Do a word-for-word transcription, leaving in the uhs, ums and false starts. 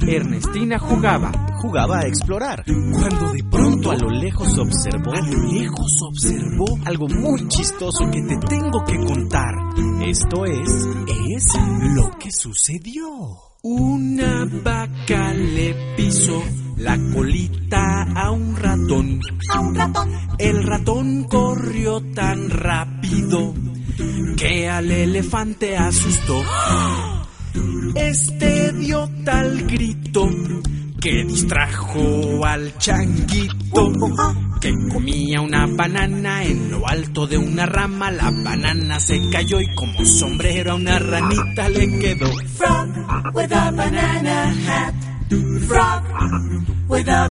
Ernestina jugaba, jugaba a explorar, cuando de pronto a lo lejos observó, a lo lejos observó algo muy chistoso que te tengo que contar. Esto es, es lo que sucedió. Una vaca le pisó la colita a un ratón. A un ratón. El ratón corrió tan rápido que al elefante asustó. Este dio tal grito que distrajo al changuito, que comía una banana en lo alto de una rama. La banana se cayó y como sombrero a una ranita le quedó. Frog with a banana hat. Frog with a